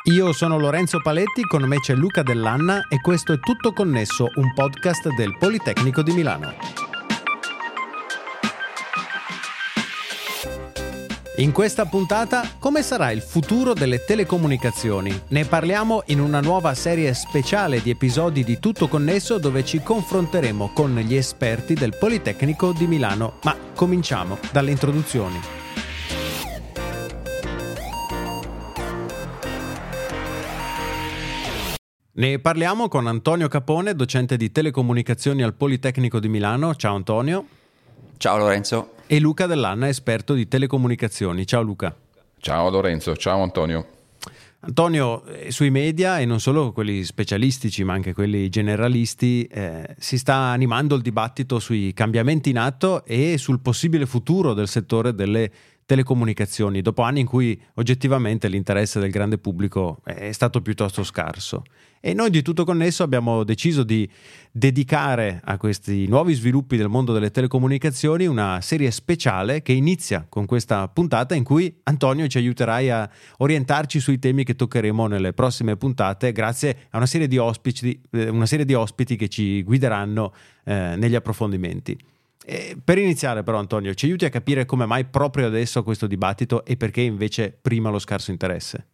Io sono Lorenzo Paletti, con me c'è Luca Dell'Anna e questo è Tutto Connesso, un podcast del Politecnico di Milano. In questa puntata, come sarà il futuro delle telecomunicazioni? Ne parliamo in una nuova serie speciale di episodi di Tutto Connesso dove ci confronteremo con gli esperti del Politecnico di Milano. Ma cominciamo dalle introduzioni. Ne parliamo con Antonio Capone, docente di telecomunicazioni al Politecnico di Milano. Ciao Antonio. Ciao Lorenzo. E Luca Dell'Anna, esperto di telecomunicazioni. Ciao Luca. Ciao Lorenzo, ciao Antonio. Antonio, sui media, e non solo quelli specialistici ma anche quelli generalisti, si sta animando il dibattito sui cambiamenti in atto e sul possibile futuro del settore delle telecomunicazioni, dopo anni in cui oggettivamente l'interesse del grande pubblico è stato piuttosto scarso. E noi di Tutto Connesso abbiamo deciso di dedicare a questi nuovi sviluppi del mondo delle telecomunicazioni una serie speciale che inizia con questa puntata in cui, Antonio, ci aiuterai a orientarci sui temi che toccheremo nelle prossime puntate grazie a una serie di ospiti che ci guideranno negli approfondimenti. Per iniziare però, Antonio, ci aiuti a capire come mai proprio adesso questo dibattito e perché invece prima lo scarso interesse?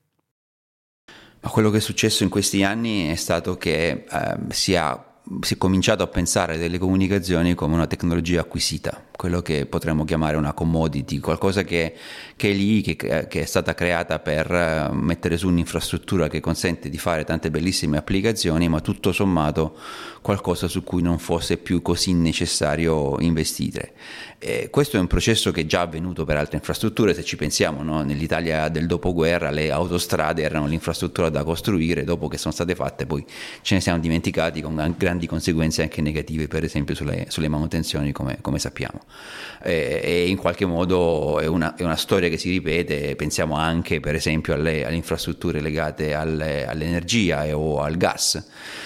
Ma quello che è successo in questi anni è stato che si è cominciato a pensare delle comunicazioni come una tecnologia acquisita, quello che potremmo chiamare una commodity, qualcosa che è lì, che è stata creata per mettere su un'infrastruttura che consente di fare tante bellissime applicazioni, ma tutto sommato qualcosa su cui non fosse più così necessario investire. Questo è un processo che è già avvenuto per altre infrastrutture, se ci pensiamo, no? Nell'Italia del dopoguerra le autostrade erano l'infrastruttura da costruire, dopo che sono state fatte poi ce ne siamo dimenticati con grandi conseguenze anche negative, per esempio sulle manutenzioni come sappiamo. E in qualche modo è una storia che si ripete. Pensiamo anche per esempio alle infrastrutture legate all'energia o al gas.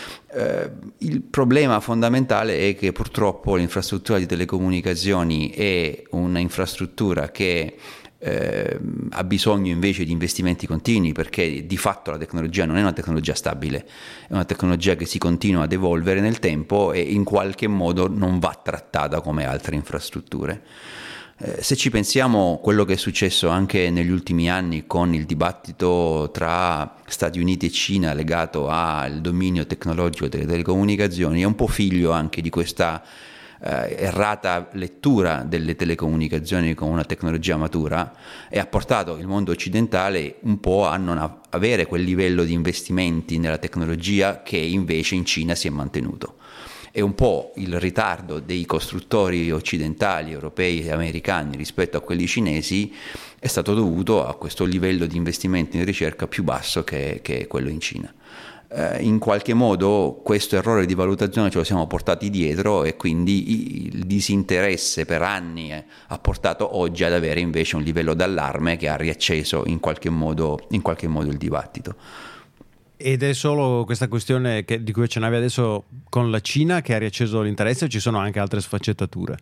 Il problema fondamentale è che purtroppo l'infrastruttura di telecomunicazioni è un'infrastruttura che ha bisogno invece di investimenti continui, perché di fatto la tecnologia non è una tecnologia stabile, è una tecnologia che si continua ad evolvere nel tempo e in qualche modo non va trattata come altre infrastrutture. Se ci pensiamo, quello che è successo anche negli ultimi anni con il dibattito tra Stati Uniti e Cina legato al dominio tecnologico delle telecomunicazioni è un po' figlio anche di questa errata lettura delle telecomunicazioni come una tecnologia matura, e ha portato il mondo occidentale un po' a non avere quel livello di investimenti nella tecnologia che invece in Cina si è mantenuto. E un po' il ritardo dei costruttori occidentali, europei e americani rispetto a quelli cinesi è stato dovuto a questo livello di investimenti in ricerca più basso che è quello in Cina. In qualche modo questo errore di valutazione ce lo siamo portati dietro, e quindi il disinteresse per anni ha portato oggi ad avere invece un livello d'allarme che ha riacceso in qualche modo il dibattito. Ed è solo questa questione di cui accennavi adesso con la Cina che ha riacceso l'interesse, o ci sono anche altre sfaccettature?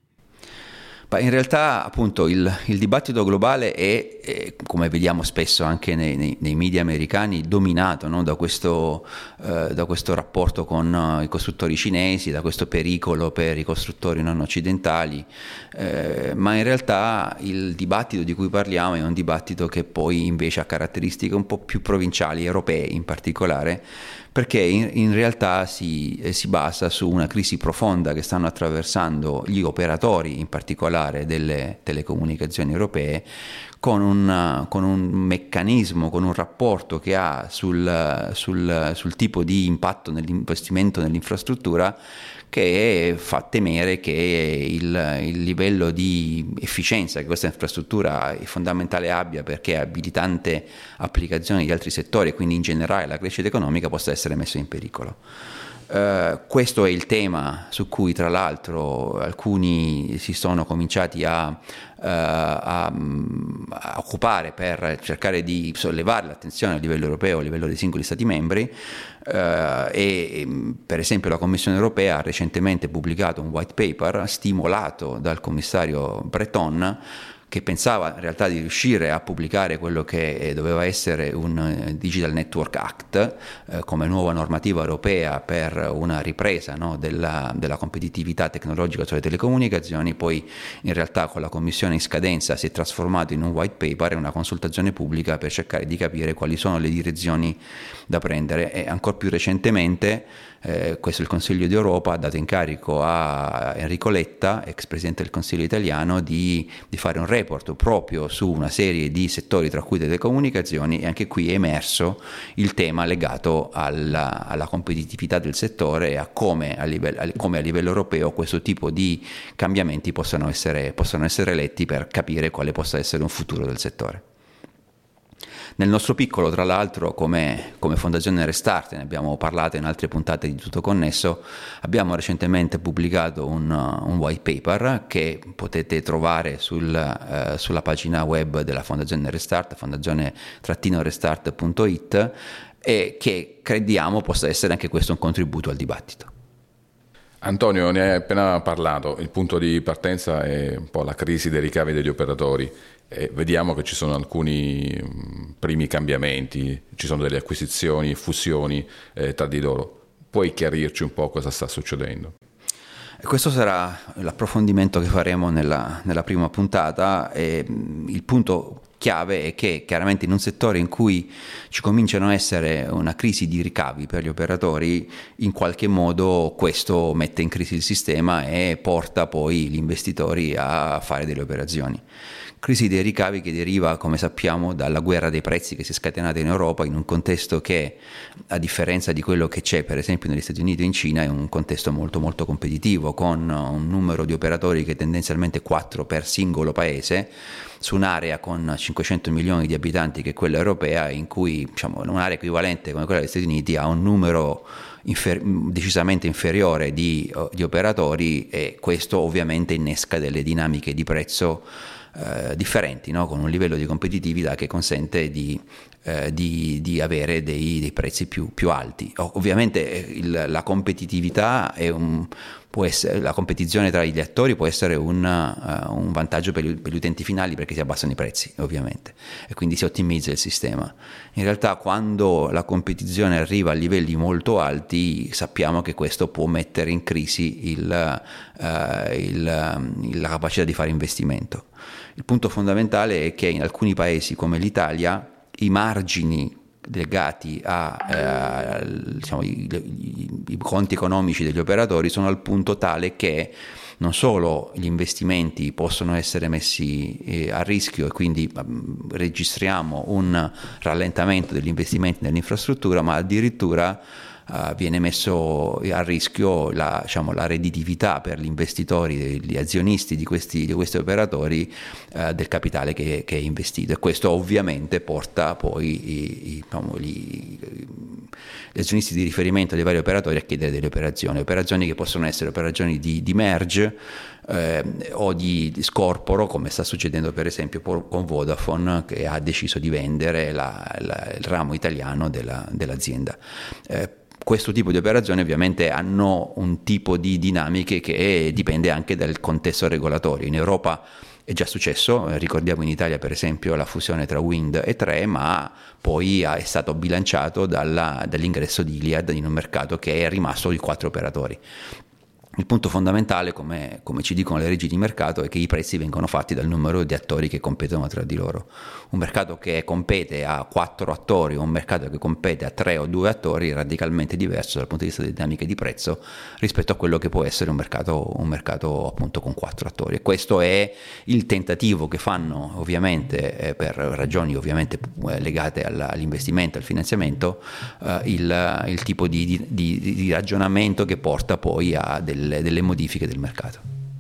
In realtà appunto il dibattito globale è, come vediamo spesso anche nei media americani, dominato, no? da questo rapporto con i costruttori cinesi, da questo pericolo per i costruttori non occidentali, ma in realtà il dibattito di cui parliamo è un dibattito che poi invece ha caratteristiche un po' più provinciali, europee in particolare, perché in realtà si basa su una crisi profonda che stanno attraversando gli operatori, in particolare delle telecomunicazioni europee, con un meccanismo, con un rapporto che ha sul tipo di impatto nell'investimento nell'infrastruttura, che fa temere che il livello di efficienza che questa infrastruttura è fondamentale abbia, perché abilitante applicazioni di altri settori e quindi in generale la crescita economica, possa essere messo in pericolo. Questo è il tema su cui tra l'altro alcuni si sono cominciati a occupare per cercare di sollevare l'attenzione a livello europeo, a livello dei singoli Stati membri, e per esempio la Commissione europea ha recentemente pubblicato un white paper stimolato dal commissario Breton che pensava in realtà di riuscire a pubblicare quello che doveva essere un Digital Network Act come nuova normativa europea per una ripresa, no, della competitività tecnologica sulle telecomunicazioni. Poi in realtà con la commissione in scadenza si è trasformato in un white paper e una consultazione pubblica per cercare di capire quali sono le direzioni da prendere. E ancora più recentemente questo il Consiglio d'Europa ha dato incarico a Enrico Letta, ex presidente del Consiglio italiano, di fare un report proprio su una serie di settori, tra cui le telecomunicazioni, e anche qui è emerso il tema legato alla competitività del settore e a come a livello europeo questo tipo di cambiamenti possono essere letti per capire quale possa essere un futuro del settore. Nel nostro piccolo, tra l'altro, come Fondazione Restart, ne abbiamo parlato in altre puntate di Tutto Connesso, abbiamo recentemente pubblicato un white paper che potete trovare sulla pagina web della Fondazione Restart, fondazione-restart.it, e che crediamo possa essere anche questo un contributo al dibattito. Antonio, ne hai appena parlato, il punto di partenza è un po' la crisi dei ricavi degli operatori. Vediamo che ci sono alcuni primi cambiamenti, ci sono delle acquisizioni, fusioni tra di loro. Puoi chiarirci un po' cosa sta succedendo? Questo sarà l'approfondimento che faremo nella prima puntata. Il punto chiave è che chiaramente in un settore in cui ci cominciano a essere una crisi di ricavi per gli operatori, in qualche modo questo mette in crisi il sistema e porta poi gli investitori a fare delle operazioni. Crisi dei ricavi che deriva, come sappiamo, dalla guerra dei prezzi che si è scatenata in Europa, in un contesto che, a differenza di quello che c'è per esempio negli Stati Uniti e in Cina, è un contesto molto molto competitivo, con un numero di operatori che è tendenzialmente 4 per singolo paese, su un'area con 500 milioni di abitanti che è quella europea, in cui un'area equivalente come quella degli Stati Uniti ha un numero decisamente inferiore di operatori, e questo ovviamente innesca delle dinamiche di prezzo differenti, no? Con un livello di competitività che consente di avere dei prezzi più alti. Ovviamente la competitività può essere, la competizione tra gli attori può essere un vantaggio per gli utenti finali, perché si abbassano i prezzi ovviamente e quindi si ottimizza il sistema. In realtà quando la competizione arriva a livelli molto alti sappiamo che questo può mettere in crisi la capacità di fare investimento. Il punto fondamentale è che in alcuni paesi come l'Italia i margini legati i conti economici degli operatori sono al punto tale che non solo gli investimenti possono essere messi a rischio e quindi registriamo un rallentamento degli investimenti nell'infrastruttura, ma addirittura viene messo a rischio la redditività per gli investitori, gli azionisti di questi operatori del capitale che è investito, e questo ovviamente porta poi gli azionisti di riferimento dei vari operatori a chiedere delle operazioni che possono essere operazioni di merge o di scorporo, come sta succedendo per esempio con Vodafone, che ha deciso di vendere il ramo italiano dell'azienda. Questo tipo di operazioni ovviamente hanno un tipo di dinamiche che dipende anche dal contesto regolatorio. In Europa è già successo, ricordiamo in Italia per esempio la fusione tra Wind e Tre, ma poi è stato bilanciato dall'ingresso di Iliad in un mercato che è rimasto di 4 operatori. Il punto fondamentale, come ci dicono le leggi di mercato, è che i prezzi vengono fatti dal numero di attori che competono tra di loro. Un mercato che compete a 4 attori o un mercato che compete a 3 o 2 attori è radicalmente diverso dal punto di vista delle dinamiche di prezzo rispetto a quello che può essere un mercato appunto con 4 attori. E questo è il tentativo che fanno ovviamente per ragioni ovviamente legate all'investimento, al finanziamento, il tipo di ragionamento che porta poi a delle modifiche del mercato.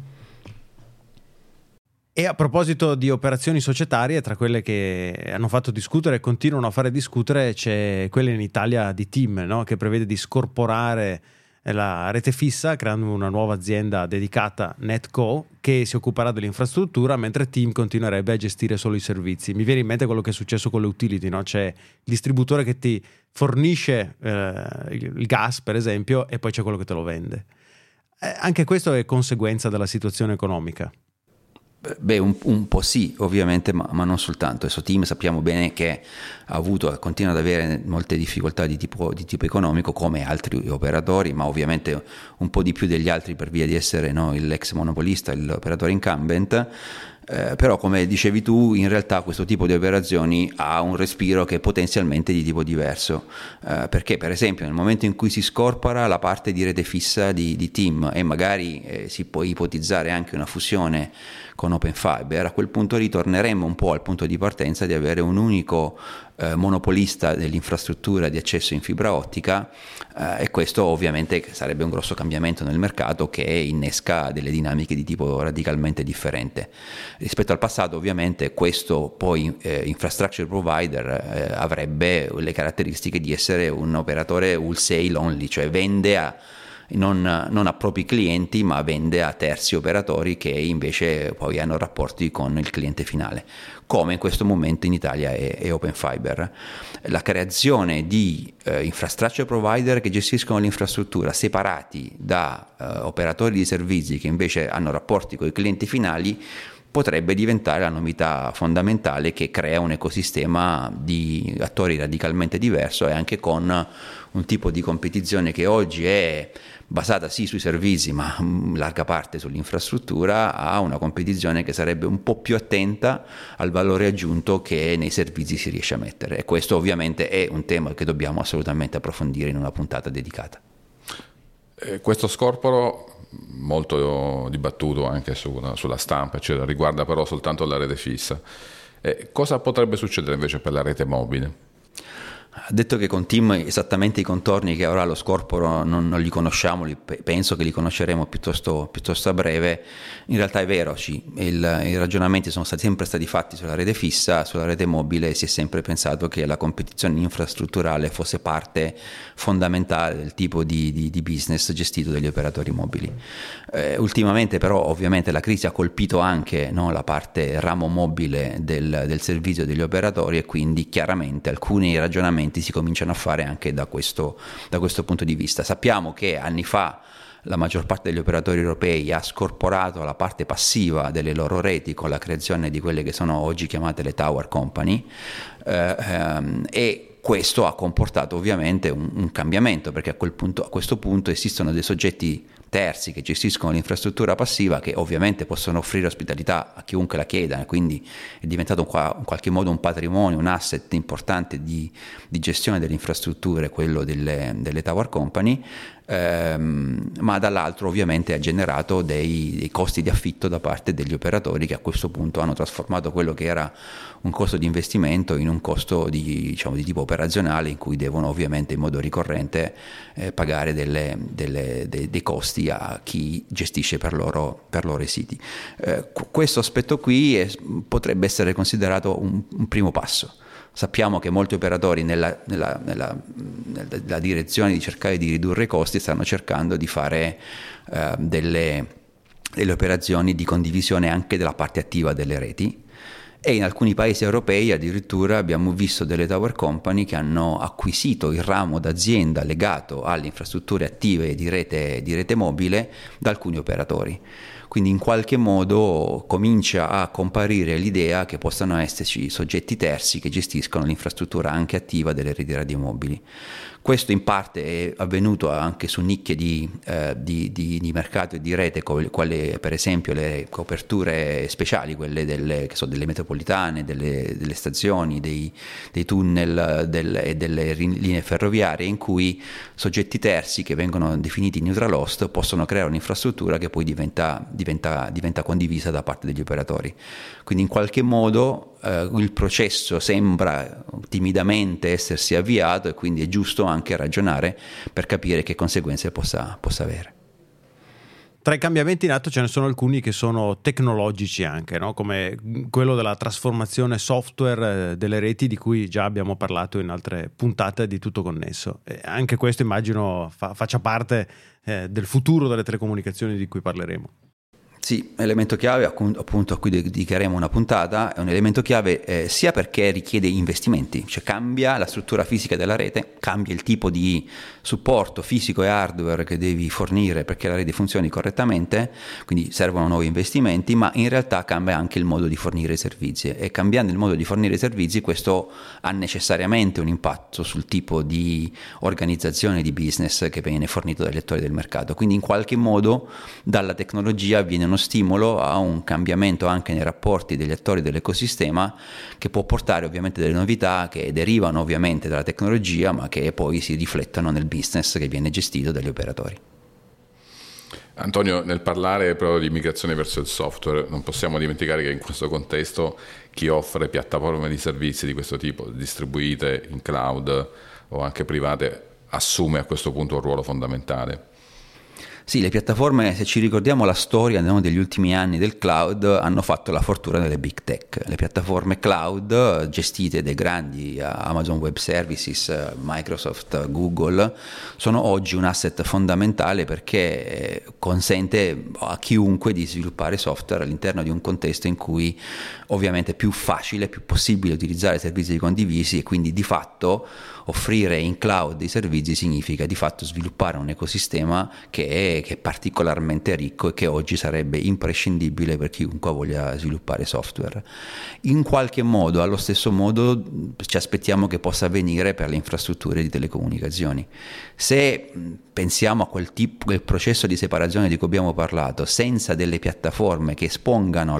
E a proposito di operazioni societarie, tra quelle che hanno fatto discutere e continuano a fare discutere c'è quella in Italia di TIM, no? Che prevede di scorporare la rete fissa creando una nuova azienda dedicata, NetCo, che si occuperà dell'infrastruttura, mentre TIM continuerebbe a gestire solo i servizi. Mi viene in mente quello che è successo con le utility, no? C'è il distributore che ti fornisce il gas per esempio, e poi c'è quello che te lo vende. Anche questo è conseguenza della situazione economica. Beh, un po' sì, ovviamente, ma non soltanto. Adesso Team sappiamo bene che ha avuto e continua ad avere molte difficoltà di tipo economico, come altri operatori, ma ovviamente un po' di più degli altri per via di essere, no, l'ex monopolista, l'operatore incumbent. Però, come dicevi tu, in realtà questo tipo di operazioni ha un respiro che è potenzialmente di tipo diverso, perché per esempio nel momento in cui si scorpora la parte di rete fissa di Team e magari si può ipotizzare anche una fusione con Open Fiber, a quel punto ritorneremmo un po' al punto di partenza di avere un unico monopolista dell'infrastruttura di accesso in fibra ottica, e questo ovviamente sarebbe un grosso cambiamento nel mercato che innesca delle dinamiche di tipo radicalmente differente rispetto al passato. Ovviamente questo poi infrastructure provider avrebbe le caratteristiche di essere un operatore wholesale only, cioè vende non a propri clienti, ma vende a terzi operatori che invece poi hanno rapporti con il cliente finale, come in questo momento in Italia è Open Fiber. La creazione di infrastructure provider che gestiscono l'infrastruttura separati da operatori di servizi che invece hanno rapporti con i clienti finali potrebbe diventare la novità fondamentale che crea un ecosistema di attori radicalmente diverso e anche con un tipo di competizione che oggi è basata sì sui servizi ma in larga parte sull'infrastruttura, ha una competizione che sarebbe un po' più attenta al valore aggiunto che nei servizi si riesce a mettere, e questo ovviamente è un tema che dobbiamo assolutamente approfondire in una puntata dedicata. Questo scorporo molto dibattuto anche sulla stampa, eccetera, riguarda però soltanto la rete fissa. Cosa potrebbe succedere invece per la rete mobile? Ha detto che con Team esattamente i contorni che avrà lo scorporo non li conosciamo, penso che li conosceremo piuttosto a breve. In realtà è vero, i ragionamenti sono sempre stati fatti sulla rete fissa, sulla rete mobile si è sempre pensato che la competizione infrastrutturale fosse parte fondamentale del tipo di business gestito dagli operatori mobili. Ultimamente però ovviamente la crisi ha colpito anche, no, la parte ramo mobile del servizio degli operatori, e quindi chiaramente alcuni ragionamenti si cominciano a fare anche da questo punto di vista. Sappiamo che anni fa la maggior parte degli operatori europei ha scorporato la parte passiva delle loro reti con la creazione di quelle che sono oggi chiamate le tower company, e questo ha comportato ovviamente un cambiamento, perché a questo punto esistono dei soggetti terzi che gestiscono l'infrastruttura passiva, che ovviamente possono offrire ospitalità a chiunque la chieda, quindi è diventato in qualche modo un patrimonio, un asset importante di gestione delle infrastrutture, quello delle tower company, ma dall'altro ovviamente ha generato dei costi di affitto da parte degli operatori, che a questo punto hanno trasformato quello che era un costo di investimento in un costo di tipo operazionale, in cui devono ovviamente in modo ricorrente pagare dei costi a chi gestisce per loro i siti. Questo aspetto qui potrebbe essere considerato un primo passo. Sappiamo che molti operatori nella direzione di cercare di ridurre i costi stanno cercando di fare delle operazioni di condivisione anche della parte attiva delle reti, e in alcuni paesi europei addirittura abbiamo visto delle tower company che hanno acquisito il ramo d'azienda legato alle infrastrutture attive di rete mobile da alcuni operatori. Quindi in qualche modo comincia a comparire l'idea che possano esserci soggetti terzi che gestiscono l'infrastruttura anche attiva delle reti radiomobili. Questo in parte è avvenuto anche su nicchie di mercato e di rete, quali per esempio le coperture speciali, quelle delle metropolitane, delle stazioni, dei tunnel e delle linee ferroviarie, in cui soggetti terzi che vengono definiti neutral host possono creare un'infrastruttura che poi diventa condivisa da parte degli operatori. Quindi in qualche modo il processo sembra timidamente essersi avviato, e quindi è giusto anche ragionare per capire che conseguenze possa avere. Tra i cambiamenti in atto ce ne sono alcuni che sono tecnologici anche, no? Come quello della trasformazione software delle reti, di cui già abbiamo parlato in altre puntate di Tutto Connesso. E anche questo immagino faccia parte del futuro delle telecomunicazioni di cui parleremo. Sì, elemento chiave appunto a cui dedicheremo una puntata, è un elemento chiave sia perché richiede investimenti, cioè cambia la struttura fisica della rete, cambia il tipo di supporto fisico e hardware che devi fornire perché la rete funzioni correttamente, quindi servono nuovi investimenti, ma in realtà cambia anche il modo di fornire i servizi e cambiando il modo di fornire i servizi questo ha necessariamente un impatto sul tipo di organizzazione di business che viene fornito dagli attori del mercato, quindi in qualche modo dalla tecnologia viene uno stimolo a un cambiamento anche nei rapporti degli attori dell'ecosistema che può portare ovviamente delle novità che derivano ovviamente dalla tecnologia ma che poi si riflettono nel business che viene gestito dagli operatori. Antonio, nel parlare proprio di migrazione verso il software, non possiamo dimenticare che in questo contesto chi offre piattaforme di servizi di questo tipo, distribuite in cloud o anche private, assume a questo punto un ruolo fondamentale. Sì, le piattaforme, se ci ricordiamo la storia degli ultimi anni del cloud, hanno fatto la fortuna delle big tech. Le piattaforme cloud gestite dai grandi Amazon Web Services, Microsoft, Google, sono oggi un asset fondamentale perché consente a chiunque di sviluppare software all'interno di un contesto in cui ovviamente è più facile, più possibile utilizzare servizi condivisi e quindi di fatto offrire in cloud dei servizi significa di fatto sviluppare un ecosistema che è particolarmente ricco e che oggi sarebbe imprescindibile per chiunque voglia sviluppare software. In qualche modo, allo stesso modo, ci aspettiamo che possa avvenire per le infrastrutture di telecomunicazioni. Se pensiamo a quel processo di separazione di cui abbiamo parlato, senza delle piattaforme che espongano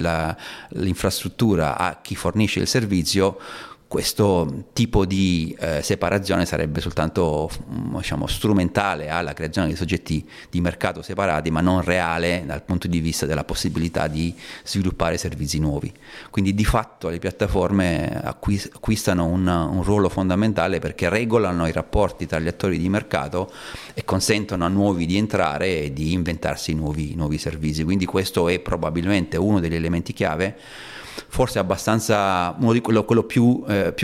l'infrastruttura a chi fornisce il servizio, questo tipo di separazione sarebbe soltanto strumentale alla creazione di soggetti di mercato separati, ma non reale dal punto di vista della possibilità di sviluppare servizi nuovi. Quindi di fatto le piattaforme acquistano un ruolo fondamentale perché regolano i rapporti tra gli attori di mercato e consentono a nuovi di entrare e di inventarsi nuovi servizi. Quindi questo è probabilmente uno degli elementi chiave, forse abbastanza uno di quello più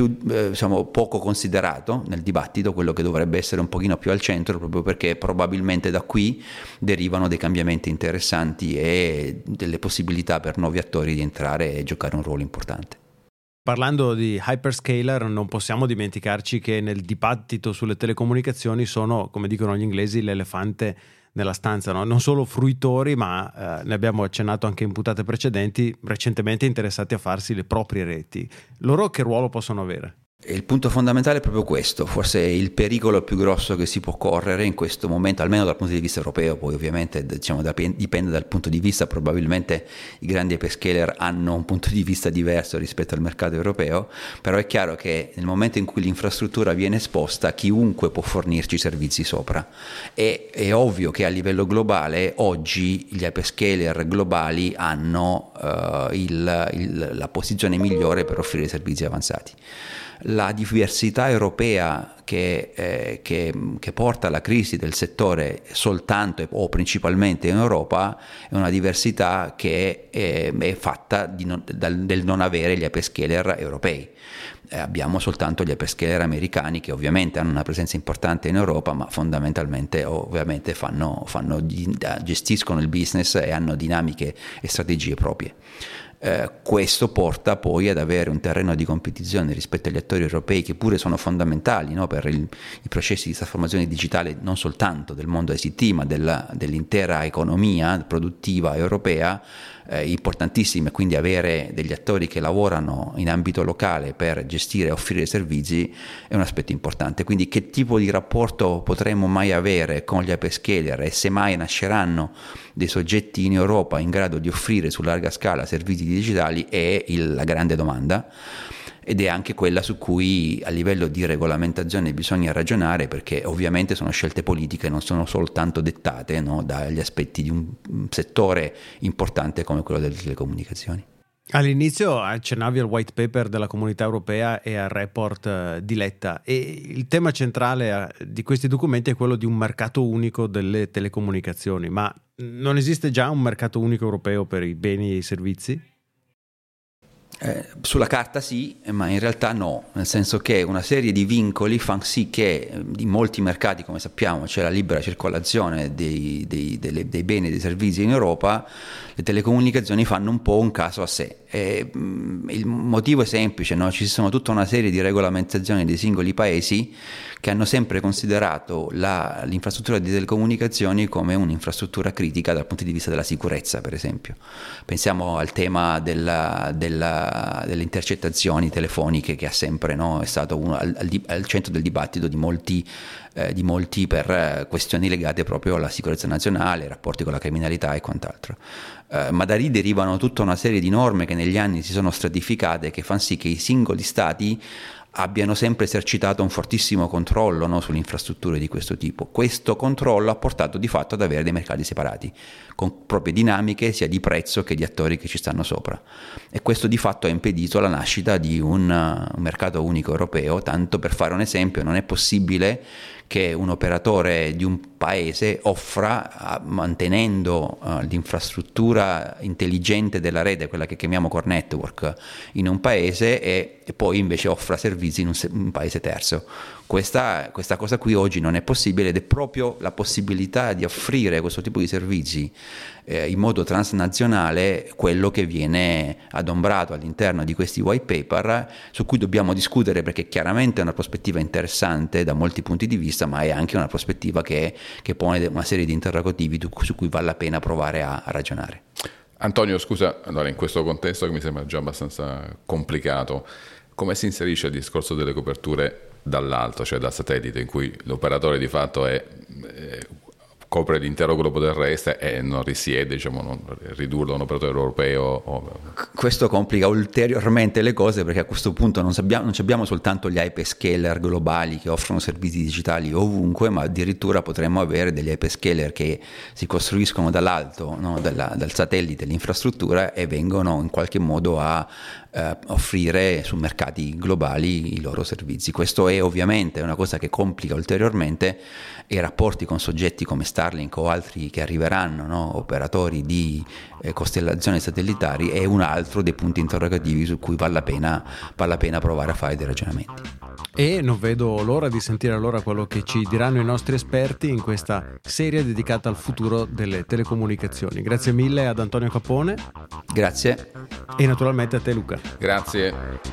poco considerato nel dibattito, quello che dovrebbe essere un pochino più al centro, proprio perché probabilmente da qui derivano dei cambiamenti interessanti e delle possibilità per nuovi attori di entrare e giocare un ruolo importante. Parlando di hyperscaler, non possiamo dimenticarci che nel dibattito sulle telecomunicazioni sono, come dicono gli inglesi, l'elefante nella stanza, no? Non solo fruitori, ma ne abbiamo accennato anche in puntate precedenti, recentemente interessati a farsi le proprie reti. Loro che ruolo possono avere? Il punto fondamentale è proprio questo, forse il pericolo più grosso che si può correre in questo momento, almeno dal punto di vista europeo, poi ovviamente dipende dal punto di vista, probabilmente i grandi hyperscaler hanno un punto di vista diverso rispetto al mercato europeo, però è chiaro che nel momento in cui l'infrastruttura viene esposta, chiunque può fornirci servizi sopra. È ovvio che a livello globale oggi gli hyperscaler globali hanno la posizione migliore per offrire servizi avanzati. La diversità europea che porta alla crisi del settore soltanto o principalmente in Europa è una diversità che è fatta del non avere gli hyperscaler europei. Abbiamo soltanto gli hyperscaler americani che ovviamente hanno una presenza importante in Europa, ma fondamentalmente ovviamente gestiscono il business e hanno dinamiche e strategie proprie. Questo porta poi ad avere un terreno di competizione rispetto agli attori europei che pure sono fondamentali, no, per i processi di trasformazione digitale non soltanto del mondo ICT ma dell'intera economia produttiva europea, importantissime. Quindi avere degli attori che lavorano in ambito locale per gestire e offrire servizi è un aspetto importante. Quindi che tipo di rapporto potremmo mai avere con gli hyperscaler e se mai nasceranno dei soggetti in Europa in grado di offrire su larga scala servizi digitali è la grande domanda, ed è anche quella su cui a livello di regolamentazione bisogna ragionare, perché ovviamente sono scelte politiche, non sono soltanto dettate, no, dagli aspetti di un settore importante come quello delle telecomunicazioni. All'inizio accennavi al white paper della Comunità Europea e al report di Letta, e il tema centrale di questi documenti è quello di un mercato unico delle telecomunicazioni, ma non esiste già un mercato unico europeo per i beni e i servizi? Sulla carta sì, ma in realtà no, nel senso che una serie di vincoli fanno sì che in molti mercati, come sappiamo, c'è la libera circolazione dei beni e dei servizi in Europa, le telecomunicazioni fanno un po' un caso a sé. Il motivo è semplice, no? Ci sono tutta una serie di regolamentazioni dei singoli paesi che hanno sempre considerato l'infrastruttura di telecomunicazioni come un'infrastruttura critica dal punto di vista della sicurezza, per esempio. Pensiamo al tema delle intercettazioni telefoniche, che ha sempre, no, è stato al centro del dibattito di molti per questioni legate proprio alla sicurezza nazionale, rapporti con la criminalità e quant'altro. Ma da lì derivano tutta una serie di norme che negli anni si sono stratificate, che fanno sì che i singoli stati abbiano sempre esercitato un fortissimo controllo, no, sulle infrastrutture di questo tipo. Questo controllo ha portato di fatto ad avere dei mercati separati, con proprie dinamiche sia di prezzo che di attori che ci stanno sopra, e questo di fatto ha impedito la nascita di un mercato unico europeo. Tanto per fare un esempio, non è possibile che un operatore di un paese offra, mantenendo l'infrastruttura intelligente della rete, quella che chiamiamo core network, in un paese e poi invece offra servizi in un paese terzo. Questa cosa qui oggi non è possibile, ed è proprio la possibilità di offrire questo tipo di servizi in modo transnazionale quello che viene adombrato all'interno di questi white paper, su cui dobbiamo discutere, perché chiaramente è una prospettiva interessante da molti punti di vista, ma è anche una prospettiva che pone una serie di interrogativi su cui vale la pena provare a ragionare. Antonio, scusa, allora in questo contesto che mi sembra già abbastanza complicato, come si inserisce il discorso delle coperture dall'alto, cioè dal satellite, in cui l'operatore di fatto copre l'intero globo terrestre e non risiede, diciamo, non ridurlo a un operatore europeo? Questo complica ulteriormente le cose, perché a questo punto non abbiamo soltanto gli hyperscaler globali che offrono servizi digitali ovunque, ma addirittura potremmo avere degli hyperscaler che si costruiscono dall'alto, no, dal satellite l'infrastruttura, e vengono in qualche modo a offrire su mercati globali i loro servizi. Questo è ovviamente una cosa che complica ulteriormente i rapporti con soggetti come Starlink o altri che arriveranno, no? Operatori di costellazioni satellitari, è un altro dei punti interrogativi su cui vale la pena provare a fare dei ragionamenti. E non vedo l'ora di sentire allora quello che ci diranno i nostri esperti in questa serie dedicata al futuro delle telecomunicazioni. Grazie mille ad Antonio Capone. Grazie. E naturalmente a te, Luca. Grazie.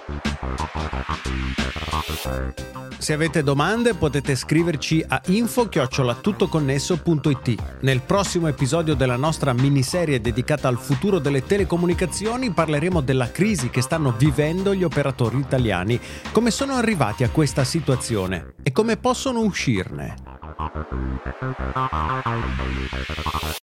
Se avete domande potete scriverci a info@tuttoconnesso.it. Nel prossimo episodio della nostra miniserie dedicata al futuro delle telecomunicazioni parleremo della crisi che stanno vivendo gli operatori italiani, come sono arrivati a questa situazione e come possono uscirne.